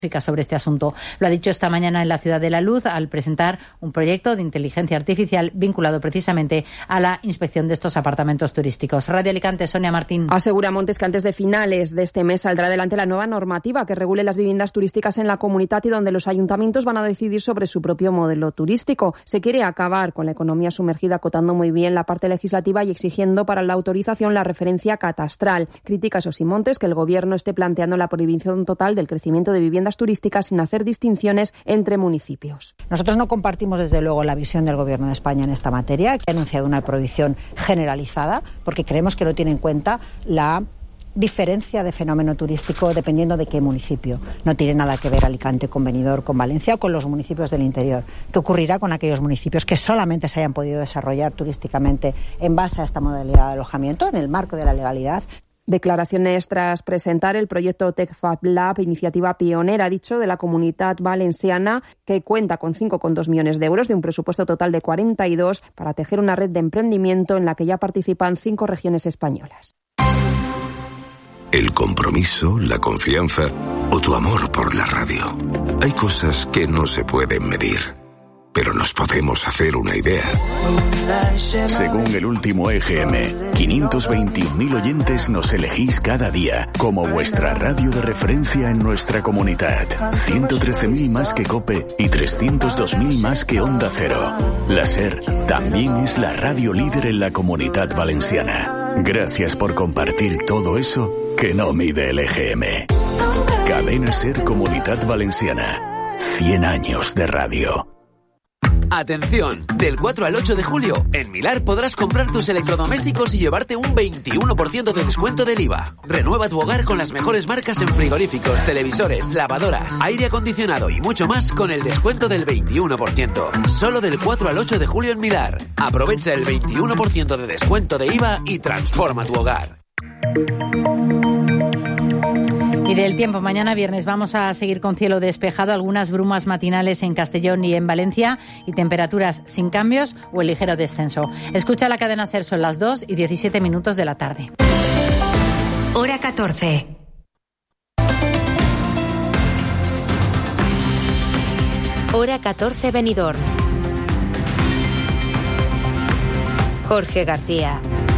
sobre este asunto. Lo ha dicho esta mañana en la Ciudad de la Luz al presentar un proyecto de inteligencia artificial vinculado precisamente a la inspección de estos apartamentos turísticos. Radio Alicante, Sonia Martín. Asegura Montes que antes de finales de este mes saldrá adelante la nueva normativa que regule las viviendas turísticas en la comunidad y donde los ayuntamientos van a decidir sobre su propio modelo turístico. Se quiere acabar con la economía sumergida, acotando muy bien la parte legislativa y exigiendo para la autorización la referencia catastral. Critica, eso sí, Montes, que el Gobierno esté planteando la prohibición total del crecimiento de viviendas turísticas sin hacer distinciones entre municipios. Nosotros no compartimos desde luego la visión del Gobierno de España en esta materia, que ha anunciado una prohibición generalizada, porque creemos que no tiene en cuenta la diferencia de fenómeno turístico dependiendo de qué municipio. No tiene nada que ver Alicante con Benidorm, con Valencia o con los municipios del interior. ¿Qué ocurrirá con aquellos municipios que solamente se hayan podido desarrollar turísticamente en base a esta modalidad de alojamiento en el marco de la legalidad? Declaraciones tras presentar el proyecto TechFab Lab, iniciativa pionera, dicho, de la Comunitat Valenciana, que cuenta con 5,2 millones de euros de un presupuesto total de 42 para tejer una red de emprendimiento en la que ya participan 5 regiones españolas. El compromiso, la confianza o tu amor por la radio. Hay cosas que no se pueden medir, pero nos podemos hacer una idea. Según el último EGM, 521.000 oyentes nos elegís cada día como vuestra radio de referencia en nuestra comunidad. 113.000 más que COPE y 302.000 más que Onda Cero. La SER también es la radio líder en la Comunidad Valenciana. Gracias por compartir todo eso que no mide el EGM. Cadena SER Comunidad Valenciana. 100 años de radio. Atención, del 4 al 8 de julio, en Milar podrás comprar tus electrodomésticos y llevarte un 21% de descuento del IVA. Renueva tu hogar con las mejores marcas en frigoríficos, televisores, lavadoras, aire acondicionado y mucho más con el descuento del 21%. Solo del 4 al 8 de julio en Milar. Aprovecha el 21% de descuento de IVA y transforma tu hogar. Y del tiempo, mañana viernes vamos a seguir con cielo despejado, algunas brumas matinales en Castellón y en Valencia y temperaturas sin cambios o en ligero descenso. Escucha la cadena SER, son las 2:17 de la tarde. Hora 14. Hora 14 Benidorm. Jorge García.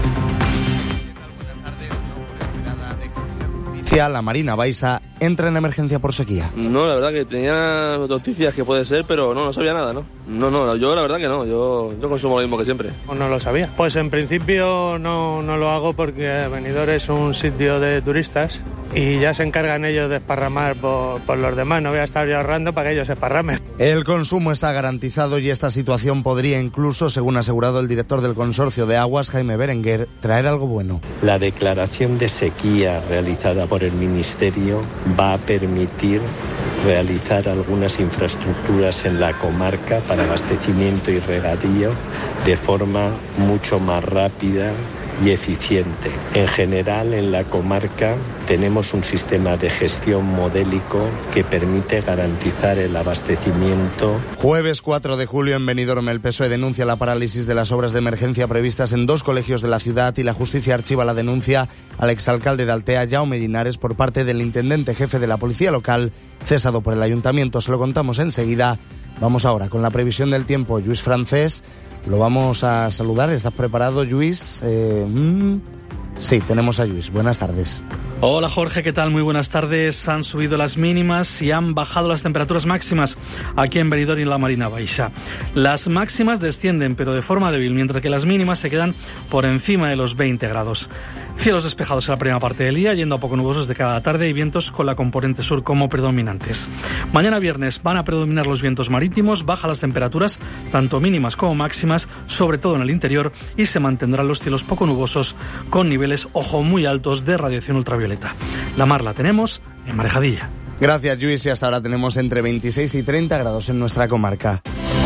La Marina Baixa entra en emergencia por sequía. No, la verdad que tenía noticias que puede ser, pero no sabía nada, ¿no? No, yo la verdad que no, yo consumo lo mismo que siempre. No lo sabía. Pues en principio no lo hago porque Benidorm es un sitio de turistas y ya se encargan ellos de esparramar por los demás. No voy a estar yo ahorrando para que ellos se esparramen. El consumo está garantizado y esta situación podría incluso, según ha asegurado el director del Consorcio de Aguas, Jaime Berenguer, traer algo bueno. La declaración de sequía realizada por el Ministerio va a permitir realizar algunas infraestructuras en la comarca para abastecimiento y regadío de forma mucho más rápida y eficiente. En general, en la comarca tenemos un sistema de gestión modélico que permite garantizar el abastecimiento. Jueves 4 de julio en Benidorm, el PSOE denuncia la parálisis de las obras de emergencia previstas en 2 colegios de la ciudad y la justicia archiva la denuncia al exalcalde de Altea, Jaume Linares, por parte del intendente jefe de la policía local, cesado por el ayuntamiento. Se lo contamos enseguida. Vamos ahora con la previsión del tiempo. Lluís Francés, lo vamos a saludar. ¿Estás preparado, Lluís? Sí, tenemos a Lluís. Buenas tardes. Hola Jorge, ¿qué tal? Muy buenas tardes. Han subido las mínimas y han bajado las temperaturas máximas aquí en Benidorm y en la Marina Baixa. Las máximas descienden, pero de forma débil, mientras que las mínimas se quedan por encima de los 20 grados. Cielos despejados en la primera parte del día, yendo a poco nubosos de cada tarde y vientos con la componente sur como predominantes. Mañana viernes van a predominar los vientos marítimos, bajan las temperaturas, tanto mínimas como máximas, sobre todo en el interior, y se mantendrán los cielos poco nubosos con niveles, ojo, muy altos de radiación ultravioleta. La mar la tenemos en Marejadilla. Gracias, Lluís, y hasta ahora tenemos entre 26 y 30 grados en nuestra comarca.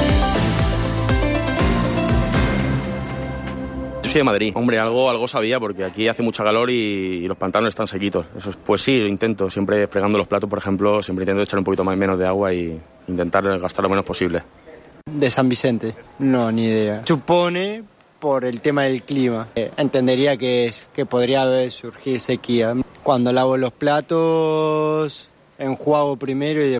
Yo soy de Madrid. Hombre, algo sabía, porque aquí hace mucha calor y los pantanos están sequitos. Eso, pues sí, lo intento. Siempre fregando los platos, por ejemplo, siempre intento echar un poquito menos de agua y intentar gastar lo menos posible. De San Vicente, no, ni idea. Supone por el tema del clima. Entendería que podría surgir sequía. Cuando lavo los platos enjuago primero y